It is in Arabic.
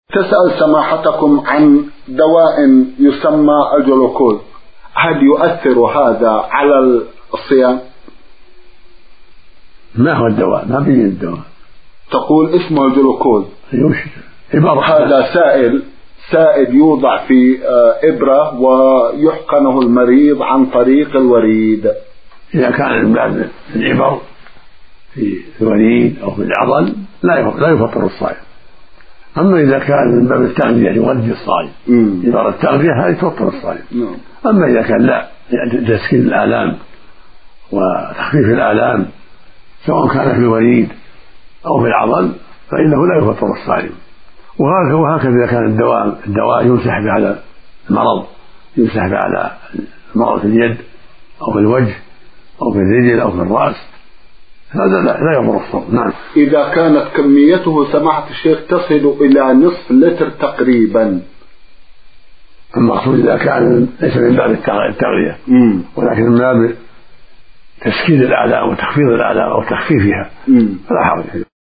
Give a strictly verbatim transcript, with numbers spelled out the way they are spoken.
تسأل سماحتكم عن دواء يسمى الجلوكوز، هل يؤثر هذا على الصيام؟ ما هو الدواء؟ ما بين الدواء. تقول اسمه الجلوكوز. هذا سائل سائل يوضع في إبرة ويحقنه المريض عن طريق الوريد. إذا كان من باب الإبر في الوريد أو في العضل لا يفطر الصائم. أما إذا كان من باب التغذية يغذي الصائم إبر التغذية هذه تفطر الصائم. أما إذا كان لا يعني تسكين الآلام وتخفيف الآلام سواء كان في الوريد أو في العضل فإنه لا يفطر الصائم. وهكذا إذا كان الدواء الدواء يمسح به على المرض، يمسح به على مرض في اليد أو في الوجه أو في الرجل أو في الرأس، هذا لا يضر الصوم. نعم. إذا كانت كميته سماحة الشيخ تصل إلى نصف لتر تقريبا. المقصود إذا كان ليس من باب التغذية ولكن من باب تسكين الآلام وتخفيض الآلام أو تخفيفها فلا حرج.